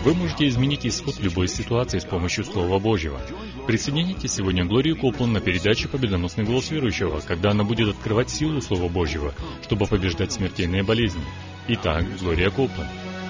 Вы можете изменить исход любой ситуации с помощью Слова Божьего. Присоединяйтесь сегодня к Глории Копланд на передаче «Победоносный голос верующего», когда она будет открывать силу Слова Божьего, чтобы побеждать смертельные болезни. Итак, Глория Копланд.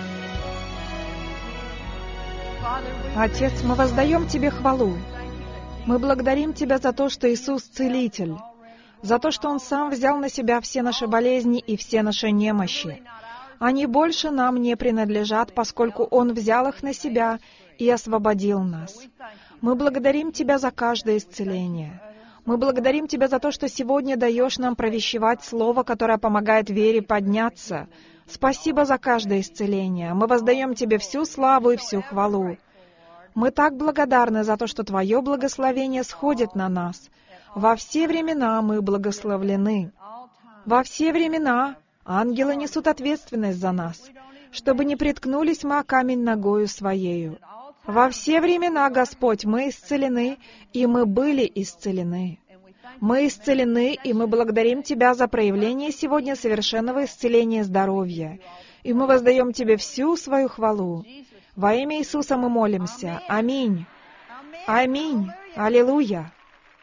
Отец, мы воздаем Тебе хвалу. Мы благодарим Тебя за то, что Иисус — Целитель, за то, что Он Сам взял на Себя все наши болезни и все наши немощи. Они больше нам не принадлежат, поскольку Он взял их на Себя и освободил нас. Мы благодарим Тебя за каждое исцеление. Мы благодарим Тебя за то, что сегодня даешь нам провещевать Слово, которое помогает вере подняться. Спасибо за каждое исцеление. Мы воздаем Тебе всю славу и всю хвалу. Мы так благодарны за то, что Твое благословение сходит на нас. Во все времена мы благословлены. Во все времена ангелы несут ответственность за нас, чтобы не приткнулись мы о камень ногою своею. Во все времена, Господь, мы исцелены, и мы были исцелены. Мы исцелены, и мы благодарим Тебя за проявление сегодня совершенного исцеления здоровья. И мы воздаем Тебе всю свою хвалу. Во имя Иисуса мы молимся. Аминь. Аминь. Аллилуйя.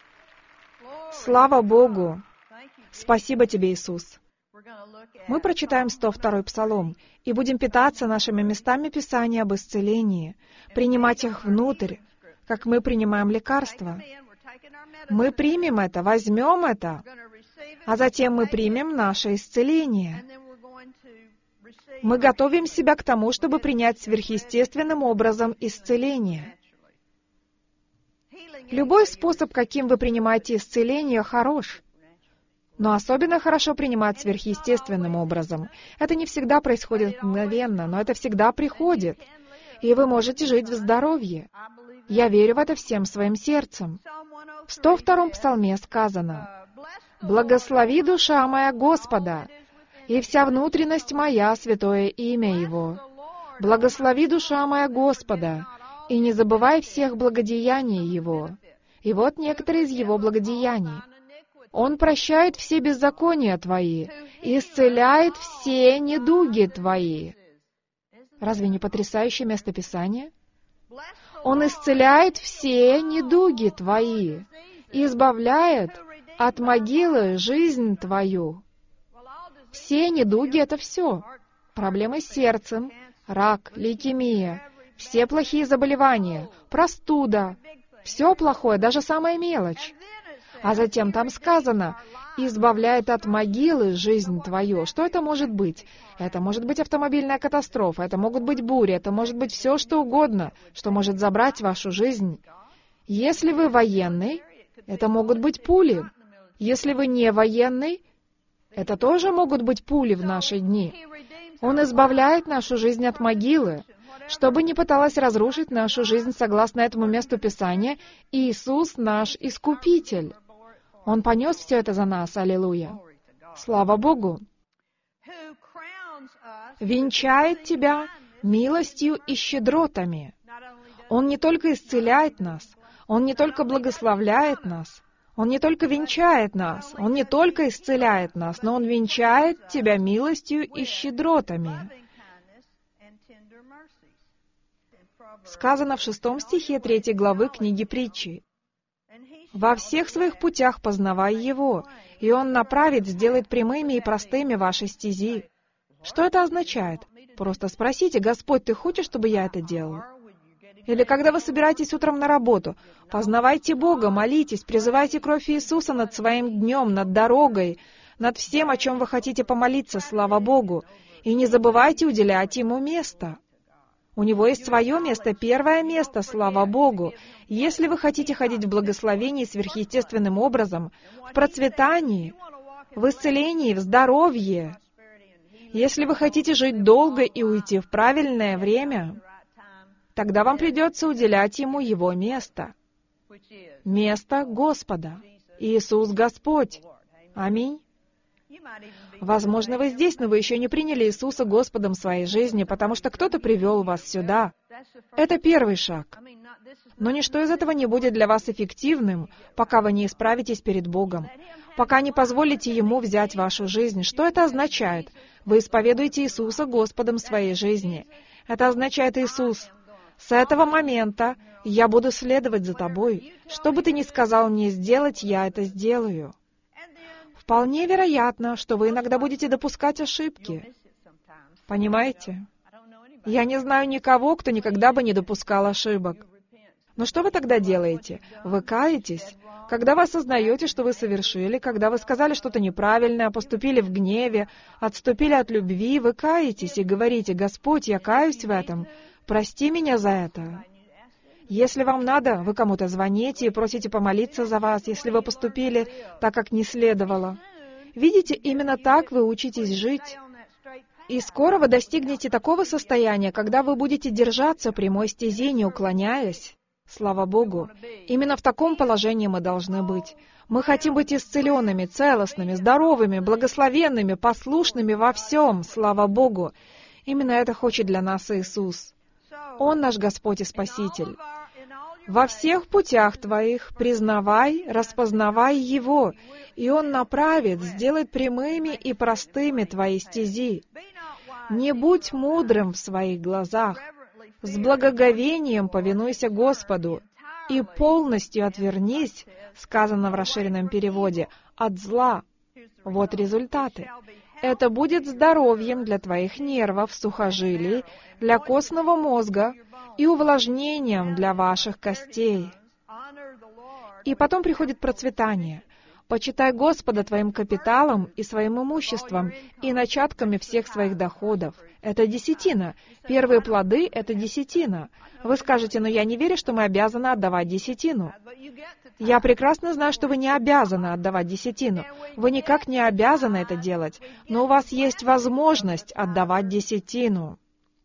Слава Богу. Спасибо Тебе, Иисус. Мы прочитаем 102-й Псалом и будем питаться нашими местами Писания об исцелении, принимать их внутрь, как мы принимаем лекарства. Мы примем это, возьмем это, а затем мы примем наше исцеление. Мы готовим себя к тому, чтобы принять сверхъестественным образом исцеление. Любой способ, каким вы принимаете исцеление, хорош. Но особенно хорошо принимать сверхъестественным образом. Это не всегда происходит мгновенно, но это всегда приходит. И вы можете жить в здоровье. Я верю в это всем своим сердцем. В 102-м Псалме сказано: «Благослови, душа моя, Господа, и вся внутренность моя, святое имя Его. Благослови, душа моя, Господа, и не забывай всех благодеяний Его». И вот некоторые из Его благодеяний. Он прощает все беззакония твои, исцеляет все недуги твои. Разве не потрясающее местописание? Он исцеляет все недуги твои, избавляет от могилы жизнь твою. Все недуги — это все. Проблемы с сердцем, рак, лейкемия, все плохие заболевания, простуда, все плохое, даже самая мелочь. А затем там сказано: «избавляет от могилы жизнь твою». Что это может быть? Это может быть автомобильная катастрофа, это могут быть бури, это может быть все, что угодно, что может забрать вашу жизнь. Если вы военный, это могут быть пули. Если вы не военный, это тоже могут быть пули в наши дни. Он избавляет нашу жизнь от могилы. Что бы ни пыталось разрушить нашу жизнь согласно этому месту Писания, Иисус наш Искупитель. Он понес все это за нас, аллилуйя. Слава Богу. Венчает тебя милостью и щедротами. Он не только исцеляет нас, Он не только благословляет нас, Он не только венчает нас, Он не только исцеляет нас, но Он венчает тебя милостью и щедротами. Сказано в 6 стихе 3 главы книги Притчи: «Во всех своих путях познавай Его, и Он направит, сделает прямыми и простыми ваши стези». Что это означает? Просто спросите: «Господь, Ты хочешь, чтобы я это делал?» Или когда вы собираетесь утром на работу, познавайте Бога, молитесь, призывайте кровь Иисуса над своим днем, над дорогой, над всем, о чем вы хотите помолиться, слава Богу, и не забывайте уделять Ему место. У Него есть свое место, первое место, слава Богу. Если вы хотите ходить в благословении сверхъестественным образом, в процветании, в исцелении, в здоровье, если вы хотите жить долго и уйти в правильное время, тогда вам придется уделять Ему Его место. Место Господа. Иисус Господь. Аминь. Возможно, вы здесь, но вы еще не приняли Иисуса Господом своей жизни, потому что кто-то привел вас сюда. Это первый шаг. Но ничто из этого не будет для вас эффективным, пока вы не исправитесь перед Богом, пока не позволите Ему взять вашу жизнь. Что это означает? Вы исповедуете Иисуса Господом своей жизни. Это означает: «Иисус, С этого момента я буду следовать за тобой. Что бы ты ни сказал мне сделать, я это сделаю. Вполне вероятно, что вы иногда будете допускать ошибки. Понимаете? Я не знаю никого, кто никогда бы не допускал ошибок. Но что вы тогда делаете? Вы каетесь? Когда вы осознаете, что вы совершили, когда вы сказали что-то неправильное, поступили в гневе, отступили от любви, вы каетесь и говорите: «Господь, я каюсь в этом, прости меня за это». Если вам надо, вы кому-то звоните и просите помолиться за вас, если вы поступили так, как не следовало. Видите, именно так вы учитесь жить. И скоро вы достигнете такого состояния, когда вы будете держаться прямой стези, не уклоняясь. Слава Богу! Именно в таком положении мы должны быть. Мы хотим быть исцеленными, целостными, здоровыми, благословенными, послушными во всем. Слава Богу! Именно это хочет для нас Иисус. Он наш Господь и Спаситель. Во всех путях твоих признавай, распознавай Его, и Он направит, сделает прямыми и простыми твои стези. Не будь мудрым в своих глазах. С благоговением повинуйся Господу и полностью отвернись, сказано в расширенном переводе, от зла. Вот результаты. Это будет здоровьем для твоих нервов, сухожилий, для костного мозга и увлажнением для ваших костей. И потом приходит процветание. Почитай Господа твоим капиталом и своим имуществом и начатками всех своих доходов. Это десятина. Первые плоды — это десятина. Вы скажете: «Но я не верю, что мы обязаны отдавать десятину». Я прекрасно знаю, что вы не обязаны отдавать десятину. Вы никак не обязаны это делать, но у вас есть возможность отдавать десятину.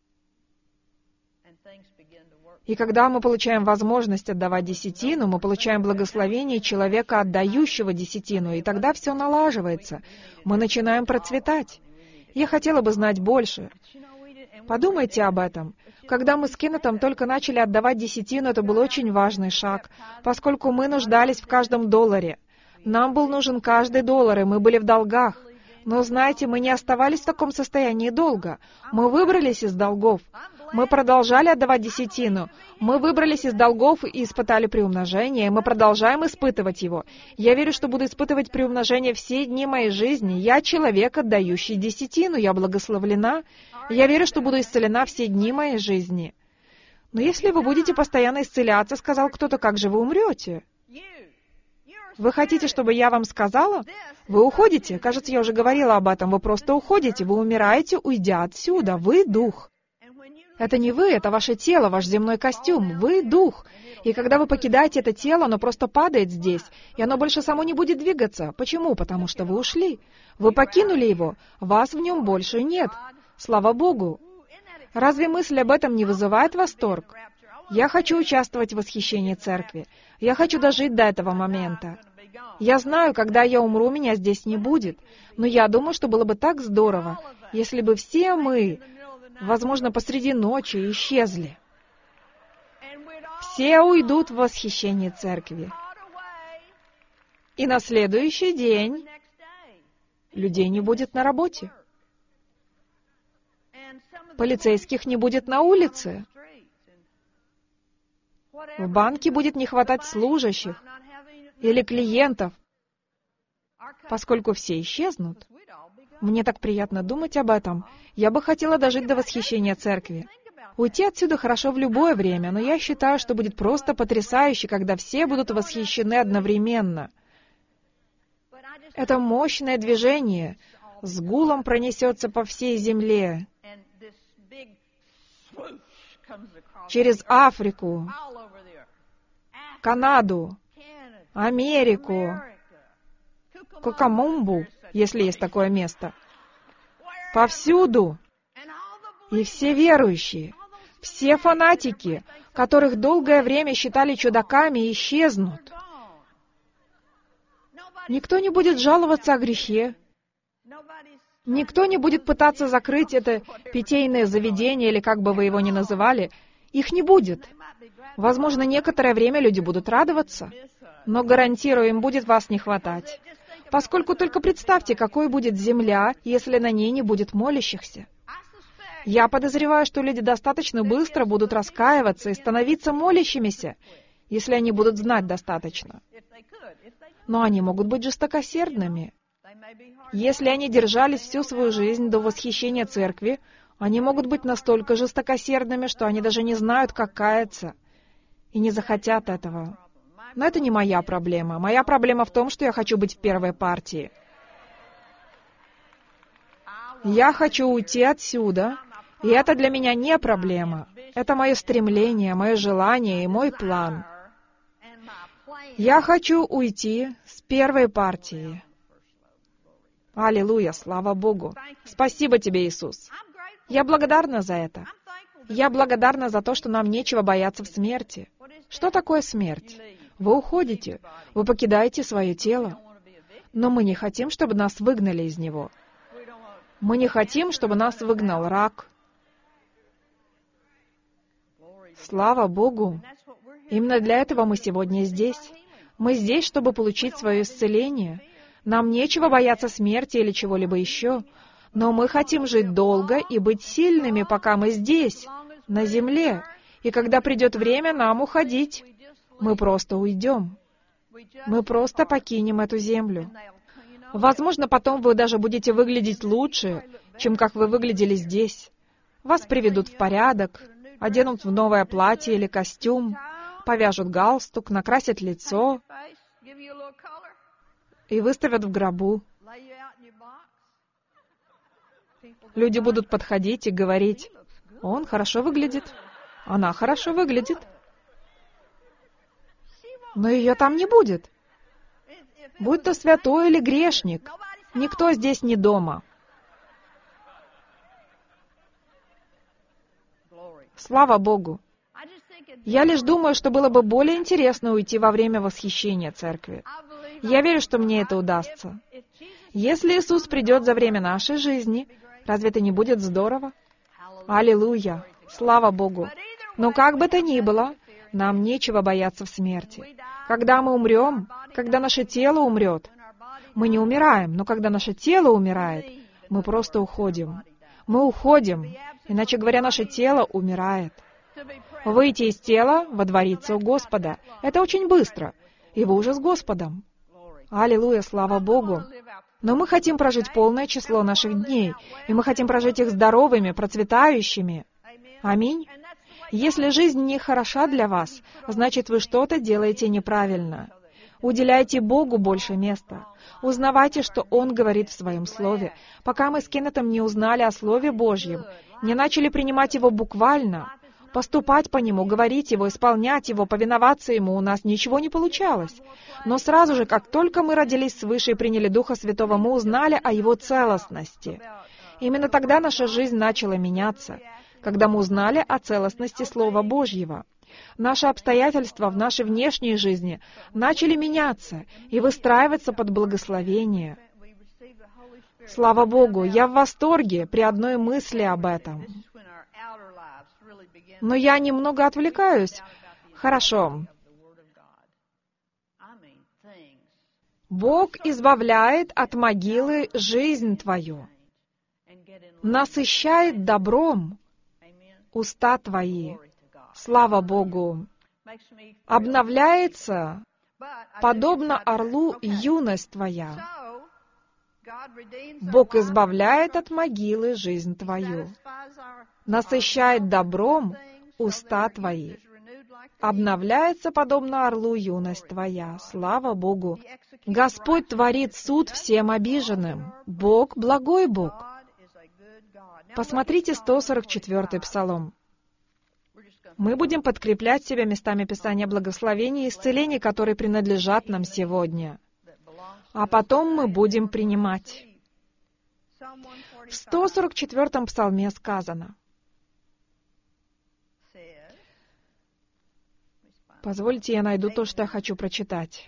И когда мы получаем возможность отдавать десятину, мы получаем благословение человека, отдающего десятину, и тогда все налаживается. Мы начинаем процветать. Я хотела бы знать больше. Подумайте об этом. Когда мы с Кеннетом только начали отдавать десятину, это был очень важный шаг, поскольку мы нуждались в каждом долларе. Нам был нужен каждый доллар, и мы были в долгах. Но, знаете, мы не оставались в таком состоянии долго. Мы выбрались из долгов. Мы продолжали отдавать десятину. Мы выбрались из долгов и испытали приумножение, и мы продолжаем испытывать его. Я верю, что буду испытывать приумножение все дни моей жизни. Я человек, отдающий десятину. Я благословлена. Я верю, что буду исцелена все дни моей жизни. Но если вы будете постоянно исцеляться, сказал кто-то, как же вы умрете? Вы хотите, чтобы я вам сказала? Вы уходите. Кажется, я уже говорила об этом. Вы просто уходите. Вы умираете, уйдя отсюда. Вы дух. Это не вы, это ваше тело, ваш земной костюм. Вы дух. И когда вы покидаете это тело, оно просто падает здесь, и оно больше само не будет двигаться. Почему? Потому что вы ушли. Вы покинули его. Вас в нем больше нет. Слава Богу. Разве мысль об этом не вызывает восторг? Я хочу участвовать в восхищении церкви. Я хочу дожить до этого момента. Я знаю, когда я умру, меня здесь не будет. Но я думаю, что было бы так здорово, если бы все мы, возможно, посреди ночи, исчезли. Все уйдут в восхищении церкви. И на следующий день людей не будет на работе. Полицейских не будет на улице. В банке будет не хватать служащих или клиентов, поскольку все исчезнут. Мне так приятно думать об этом. Я бы хотела дожить до восхищения церкви. Уйти отсюда хорошо в любое время, но я считаю, что будет просто потрясающе, когда все будут восхищены одновременно. Это мощное движение с гулом пронесется по всей земле, через Африку, Канаду, Америку, Кокомумбу, если есть такое место. Повсюду. И все верующие, все фанатики, которых долгое время считали чудаками, исчезнут. Никто не будет жаловаться о грехе. Никто не будет пытаться закрыть это питейное заведение, или как бы вы его ни называли. Их не будет. Возможно, некоторое время люди будут радоваться, но, гарантирую, им будет вас не хватать. Поскольку только представьте, какой будет земля, если на ней не будет молящихся. Я подозреваю, что люди достаточно быстро будут раскаиваться и становиться молящимися, если они будут знать достаточно. Но они могут быть жестокосердными. Если они держались всю свою жизнь до восхищения церкви, они могут быть настолько жестокосердными, что они даже не знают, как каяться, и не захотят этого. Но это не моя проблема. Моя проблема в том, что я хочу быть в первой партии. Я хочу уйти отсюда, и это для меня не проблема. Это мое стремление, мое желание и мой план. Я хочу уйти с первой партии. Аллилуйя, слава Богу. Спасибо тебе, Иисус. Я благодарна за это. Я благодарна за то, что нам нечего бояться в смерти. Что такое смерть? Вы уходите, вы покидаете свое тело. Но мы не хотим, чтобы нас выгнали из него. Мы не хотим, чтобы нас выгнал рак. Слава Богу! Именно для этого мы сегодня здесь. Мы здесь, чтобы получить свое исцеление. Нам нечего бояться смерти или чего-либо еще. Но мы хотим жить долго и быть сильными, пока мы здесь, на земле. И когда придет время нам уходить, мы просто уйдем. Мы просто покинем эту землю. Возможно, потом вы даже будете выглядеть лучше, чем как вы выглядели здесь. Вас приведут в порядок, оденут в новое платье или костюм, повяжут галстук, накрасят лицо и выставят в гробу. Люди будут подходить и говорить: «Он хорошо выглядит, она хорошо выглядит». Но ее там не будет. Будь то святой или грешник, никто здесь не дома. Слава Богу! Я лишь думаю, что было бы более интересно уйти во время восхищения церкви. Я верю, что мне это удастся. Если Иисус придет за время нашей жизни, разве это не будет здорово? Аллилуйя! Слава Богу! Но как бы то ни было, нам нечего бояться в смерти. Когда мы умрем, когда наше тело умрет, мы не умираем, но когда наше тело умирает, мы просто уходим. Мы уходим, иначе говоря, наше тело умирает. Выйти из тела, водвориться у Господа. Это очень быстро, и вы уже с Господом. Аллилуйя, слава Богу! Но мы хотим прожить полное число наших дней, и мы хотим прожить их здоровыми, процветающими. Аминь. Если жизнь не хороша для вас, значит, вы что-то делаете неправильно. Уделяйте Богу больше места. Узнавайте, что Он говорит в Своем Слове. Пока мы с Кеннетом не узнали о Слове Божьем, не начали принимать его буквально, поступать по нему, говорить его, исполнять его, повиноваться ему, у нас ничего не получалось. Но сразу же, как только мы родились свыше и приняли Духа Святого, мы узнали о Его целостности. Именно тогда наша жизнь начала меняться, когда мы узнали о целостности Слова Божьего. Наши обстоятельства в нашей внешней жизни начали меняться и выстраиваться под благословение. Слава Богу, я в восторге при одной мысли об этом. Но я немного отвлекаюсь. Хорошо. Бог избавляет от могилы жизнь твою, насыщает добром уста твои. Слава Богу! Обновляется, подобно орлу, юность твоя. Бог избавляет от могилы жизнь твою, насыщает добром уста твои. Обновляется, подобно орлу, юность твоя. Слава Богу! Господь творит суд всем обиженным. Бог — благой Бог. Посмотрите 144-й Псалом. Мы будем подкреплять себя местами Писания благословений и исцелений, которые принадлежат нам сегодня. А потом мы будем принимать. В 144-м Псалме сказано. Позвольте, я найду то, что я хочу прочитать.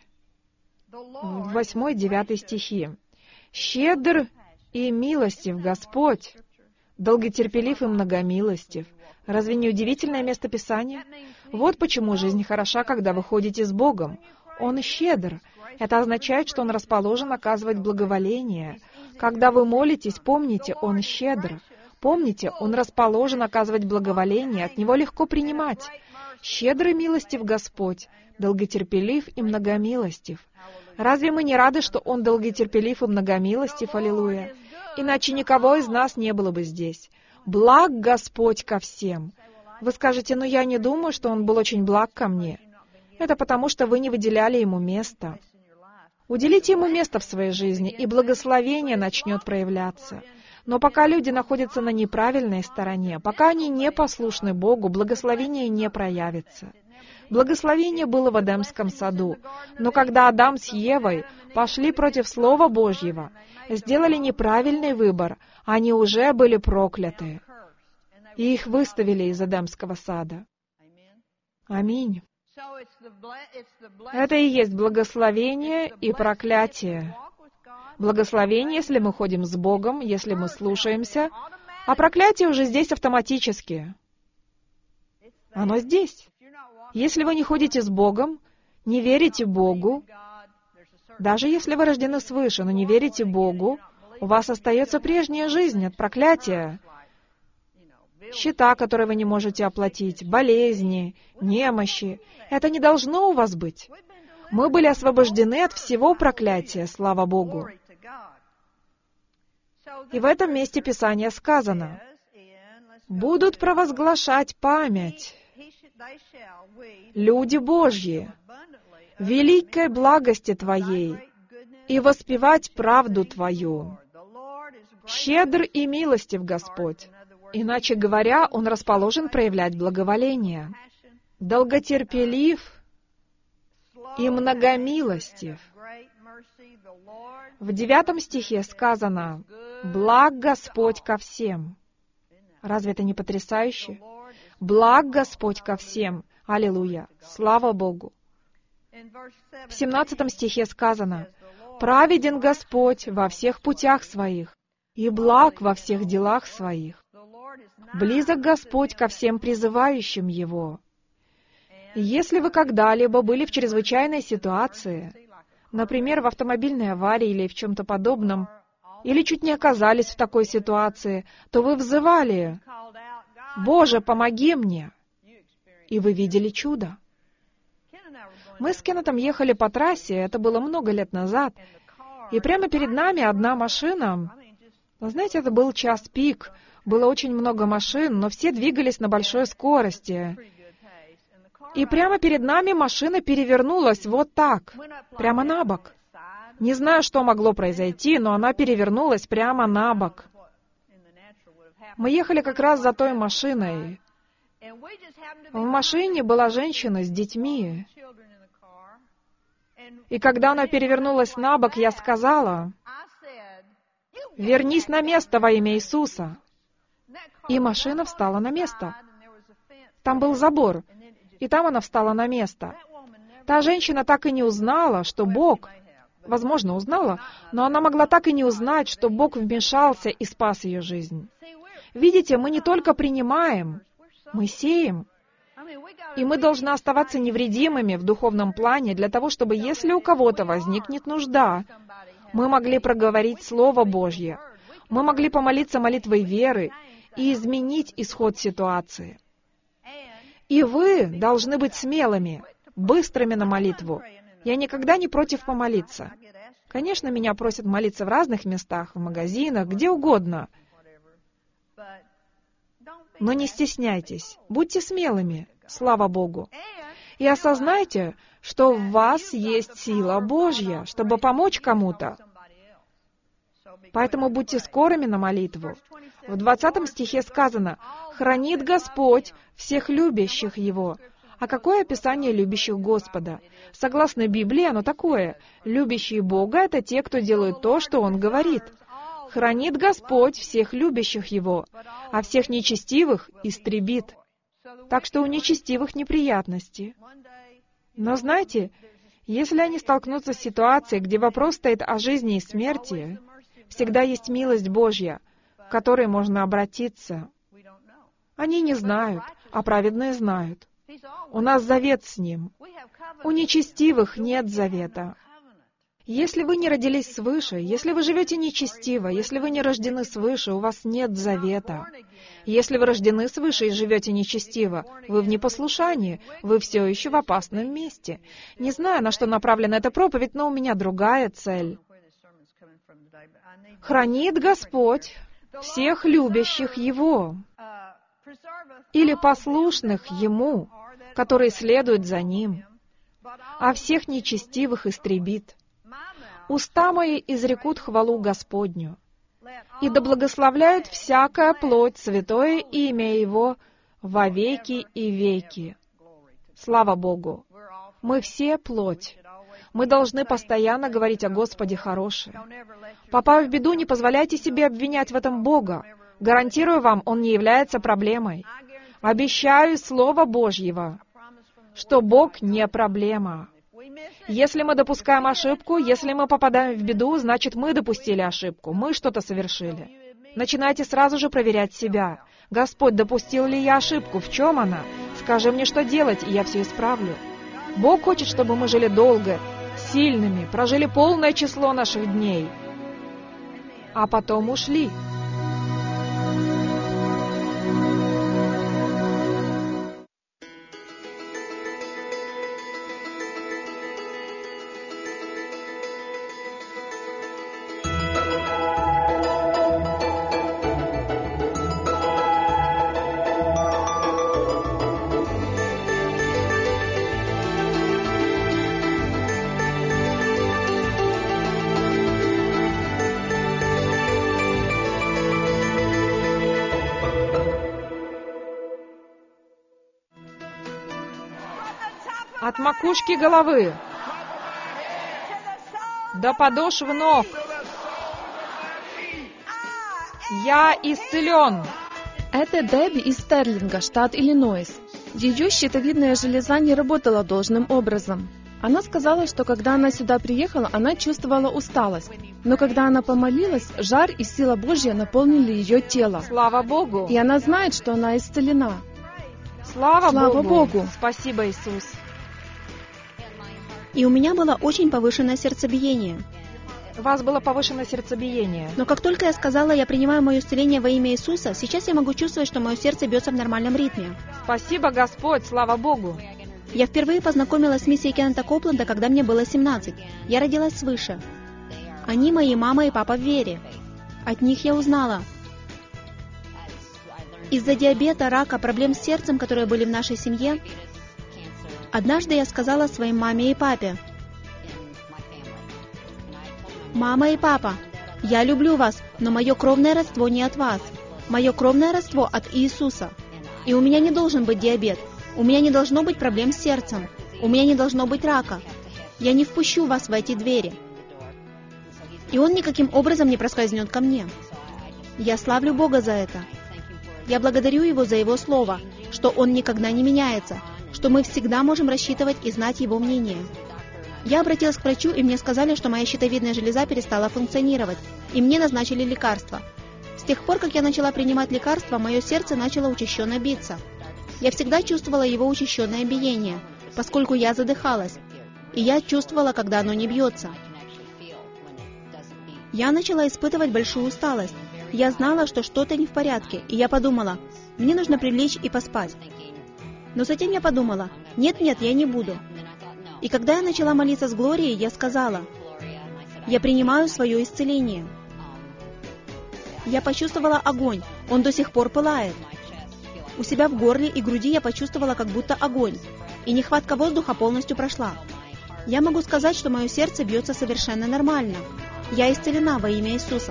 8-9 стихи. «Щедр и милостив Господь, долготерпелив и многомилостив». Разве не удивительное место Писания? Вот почему жизнь хороша, когда вы ходите с Богом. Он щедр. Это означает, что Он расположен оказывать благоволение. Когда вы молитесь, помните, Он щедр. Помните, Он расположен оказывать благоволение, от Него легко принимать. Щедрый милостив Господь, долготерпелив и многомилостив. Разве мы не рады, что Он долготерпелив и многомилостив? Аллилуйя! Иначе никого из нас не было бы здесь. Благ Господь ко всем. Вы скажете, я не думаю, что Он был очень благ ко мне. Это потому, что вы не выделяли Ему место. Уделите Ему место в своей жизни, и благословение начнет проявляться. Но пока люди находятся на неправильной стороне, пока они не послушны Богу, благословение не проявится. Благословение было в Эдемском саду, но когда Адам с Евой пошли против Слова Божьего, сделали неправильный выбор, они уже были прокляты. И их выставили из Эдемского сада. Аминь. Это и есть благословение и проклятие. Благословение, если мы ходим с Богом, если мы слушаемся, а проклятие уже здесь автоматически. Оно здесь. Если вы не ходите с Богом, не верите Богу, даже если вы рождены свыше, но не верите Богу, у вас остается прежняя жизнь от проклятия. Счета, которые вы не можете оплатить, болезни, немощи. Это не должно у вас быть. Мы были освобождены от всего проклятия, слава Богу. И в этом месте Писания сказано: «Будут провозглашать память люди Божьи, великой благости Твоей, и воспевать правду Твою. Щедр и милостив Господь». Иначе говоря, Он расположен проявлять благоволение. Долготерпелив и многомилостив. В 9 стихе сказано: «Благ Господь ко всем». Разве это не потрясающе? Благ Господь ко всем. Аллилуйя. Слава Богу. В 17 стихе сказано: «Праведен Господь во всех путях своих, и благ во всех делах своих. Близок Господь ко всем призывающим Его». Если вы когда-либо были в чрезвычайной ситуации, например, в автомобильной аварии или в чем-то подобном, или чуть не оказались в такой ситуации, то вы взывали: «Боже, помоги мне!» И вы видели чудо. Мы с Кеннетом ехали по трассе, это было много лет назад, и прямо перед нами одна машина. Знаете, это был час пик, было очень много машин, но все двигались на большой скорости. И прямо перед нами машина перевернулась вот так, прямо на бок. Не знаю, что могло произойти, но она перевернулась прямо на бок. Мы ехали как раз за той машиной. В машине была женщина с детьми. И когда она перевернулась на бок, я сказала: «Вернись на место во имя Иисуса». И машина встала на место. Там был забор, и там она встала на место. Та женщина так и не узнала, что Бог, возможно, узнала, но она могла так и не узнать, что Бог вмешался и спас ее жизнь. Видите, мы не только принимаем, мы сеем. И мы должны оставаться невредимыми в духовном плане для того, чтобы, если у кого-то возникнет нужда, мы могли проговорить Слово Божье, мы могли помолиться молитвой веры и изменить исход ситуации. И вы должны быть смелыми, быстрыми на молитву. Я никогда не против помолиться. Конечно, меня просят молиться в разных местах, в магазинах, где угодно. Но не стесняйтесь, будьте смелыми, слава Богу. И осознайте, что в вас есть сила Божья, чтобы помочь кому-то. Поэтому будьте скорыми на молитву. В 20 стихе сказано: «Хранит Господь всех любящих Его». А какое описание любящих Господа? Согласно Библии, оно такое: любящие Бога — это те, кто делают то, что Он говорит. Хранит Господь всех любящих Его, а всех нечестивых истребит. Так что у нечестивых неприятности. Но знаете, если они столкнутся с ситуацией, где вопрос стоит о жизни и смерти, всегда есть милость Божья, к которой можно обратиться. Они не знают, а праведные знают. У нас завет с Ним. У нечестивых нет завета. Если вы не родились свыше, если вы живете нечестиво, если вы не рождены свыше, у вас нет завета. Если вы рождены свыше и живете нечестиво, вы в непослушании, вы все еще в опасном месте. Не знаю, на что направлена эта проповедь, но у меня другая цель. Хранит Господь всех любящих Его или послушных Ему, которые следуют за Ним, а всех нечестивых истребит. Уста мои изрекут хвалу Господню, и да благословляют всякая плоть святое имя Его во веки и веки. Слава Богу! Мы все плоть. Мы должны постоянно говорить о Господе хорошее. Попав в беду, не позволяйте себе обвинять в этом Бога. Гарантирую вам, Он не является проблемой. Обещаю Слово Божьего, что Бог не проблема. Если мы допускаем ошибку, если мы попадаем в беду, значит, мы допустили ошибку, мы что-то совершили. Начинайте сразу же проверять себя. Господь, допустил ли я ошибку? В чем она? Скажи мне, что делать, и я все исправлю. Бог хочет, чтобы мы жили долго, сильными, прожили полное число наших дней, а потом ушли. От макушки головы до подошв ног я исцелен. Это Дебби из Стерлинга, штат Иллинойс. Ее щитовидная железа не работала должным образом. Она сказала, что когда она сюда приехала, она чувствовала усталость. Но когда она помолилась, жар и сила Божья наполнили ее тело. Слава Богу! И она знает, что она исцелена. Слава Богу! Спасибо, Иисус! И у меня было очень повышенное сердцебиение. У вас было повышенное сердцебиение. Но как только я сказала, я принимаю мое исцеление во имя Иисуса, сейчас я могу чувствовать, что мое сердце бьется в нормальном ритме. Спасибо, Господь! Слава Богу! Я впервые познакомилась с миссией Кеннета Копленда, когда мне было 17. Я родилась свыше. Они мои мама и папа в вере. От них я узнала. Из-за диабета, рака, проблем с сердцем, которые были в нашей семье, однажды я сказала своим маме и папе: «Мама и папа, я люблю вас, но мое кровное родство не от вас. Мое кровное родство от Иисуса. И у меня не должен быть диабет. У меня не должно быть проблем с сердцем. У меня не должно быть рака. Я не впущу вас в эти двери. И Он никаким образом не проскользнет ко мне. Я славлю Бога за это. Я благодарю Его за Его Слово, что Он никогда не меняется, что мы всегда можем рассчитывать и знать Его мнение. Я обратилась к врачу, и мне сказали, что моя щитовидная железа перестала функционировать, и мне назначили лекарства. С тех пор, как я начала принимать лекарства, мое сердце начало учащенно биться. Я всегда чувствовала его учащенное биение, поскольку я задыхалась, и я чувствовала, когда оно не бьется. Я начала испытывать большую усталость. Я знала, что что-то не в порядке, и я подумала, мне нужно прилечь и поспать. Но затем я подумала, нет-нет, я не буду. И когда я начала молиться с Глорией, я сказала: я принимаю свое исцеление. Я почувствовала огонь, он до сих пор пылает. У себя в горле и груди я почувствовала как будто огонь, и нехватка воздуха полностью прошла. Я могу сказать, что мое сердце бьется совершенно нормально. Я исцелена во имя Иисуса.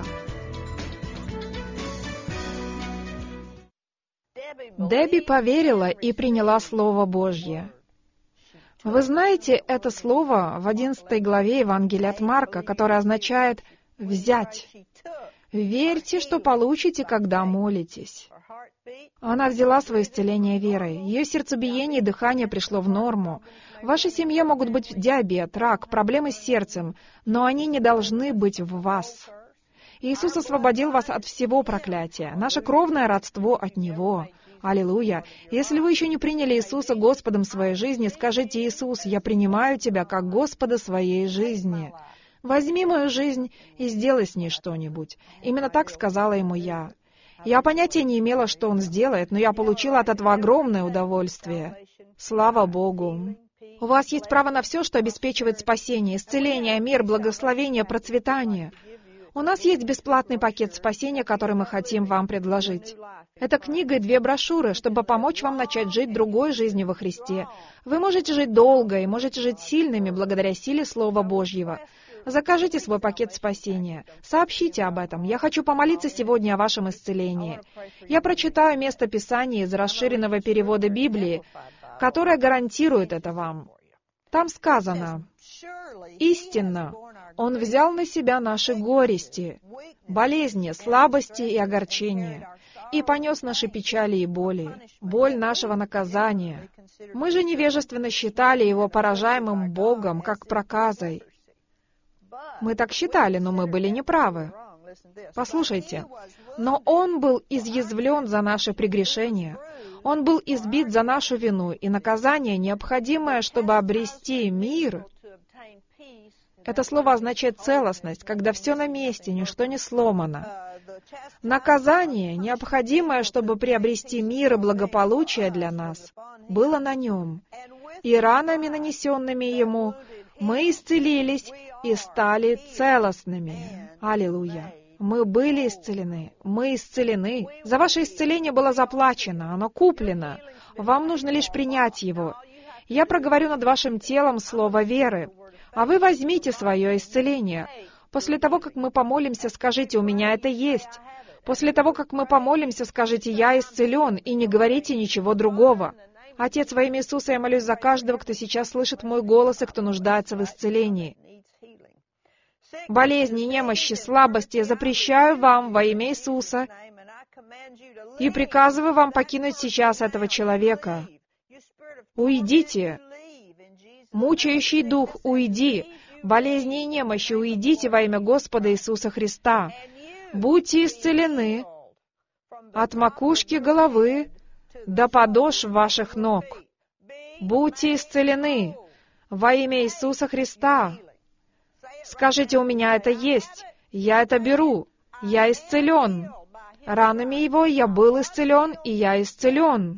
Дебби поверила и приняла Слово Божье. Вы знаете это слово в 11 главе Евангелия от Марка, которое означает «взять». Верьте, что получите, когда молитесь. Она взяла свое исцеление верой. Ее сердцебиение и дыхание пришло в норму. В вашей семье могут быть диабет, рак, проблемы с сердцем, но они не должны быть в вас. Иисус освободил вас от всего проклятия. Наше кровное родство от Него. Аллилуйя! Если вы еще не приняли Иисуса Господом своей жизни, скажите: «Иисус, я принимаю Тебя как Господа своей жизни». Возьми мою жизнь и сделай с ней что-нибудь. Именно так сказала ему я. Я понятия не имела, что он сделает, но я получила от этого огромное удовольствие. Слава Богу! У вас есть право на все, что обеспечивает спасение, исцеление, мир, благословение, процветание. У нас есть бесплатный пакет спасения, который мы хотим вам предложить. Это книга и 2 брошюры, чтобы помочь вам начать жить другой жизнью во Христе. Вы можете жить долго и можете жить сильными благодаря силе Слова Божьего. Закажите свой пакет спасения. Сообщите об этом. Я хочу помолиться сегодня о вашем исцелении. Я прочитаю место Писания из расширенного перевода Библии, которое гарантирует это вам. Там сказано: «Истинно, Он взял на себя наши горести, болезни, слабости и огорчения, и понес наши печали и боли, боль нашего наказания. Мы же невежественно считали Его поражаемым Богом, как проказой». Мы так считали, но мы были неправы. Послушайте. «Но Он был изъязвлен за наши прегрешения, Он был избит за нашу вину, и наказание, необходимое, чтобы обрести мир». Это слово означает целостность, когда все на месте, ничто не сломано. Наказание, необходимое, чтобы приобрести мир и благополучие для нас, было на Нем. И ранами, нанесенными Ему, мы исцелились и стали целостными. Аллилуйя! Мы были исцелены. Мы исцелены. За ваше исцеление было заплачено. Оно куплено. Вам нужно лишь принять его. Я проговорю над вашим телом слово веры. А вы возьмите свое исцеление. После того, как мы помолимся, скажите: «У меня это есть». После того, как мы помолимся, скажите: «Я исцелен», и не говорите ничего другого. Отец, во имя Иисуса, я молюсь за каждого, кто сейчас слышит мой голос и кто нуждается в исцелении. Болезни, немощи, слабости я запрещаю вам во имя Иисуса и приказываю вам покинуть сейчас этого человека. Уйдите. Мучающий дух, уйди. Болезни и немощи, уйдите во имя Господа Иисуса Христа. Будьте исцелены от макушки головы до подошв ваших ног. Будьте исцелены во имя Иисуса Христа. Скажите: «У меня это есть. Я это беру. Я исцелен. Ранами Его я был исцелен, и я исцелен».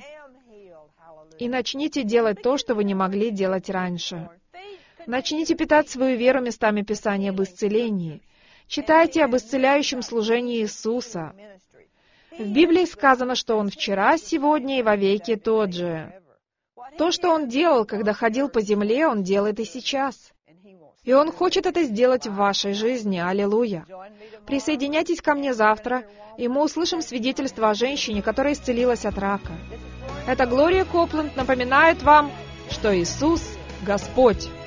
И начните делать то, что вы не могли делать раньше. Начните питать свою веру местами Писания об исцелении. Читайте об исцеляющем служении Иисуса. В Библии сказано, что Он вчера, сегодня и вовеки тот же. То, что Он делал, когда ходил по земле, Он делает и сейчас. И Он хочет это сделать в вашей жизни. Аллилуйя! Присоединяйтесь ко мне завтра, и мы услышим свидетельство о женщине, которая исцелилась от рака. Это Глория Копланд напоминает вам, что Иисус — Господь.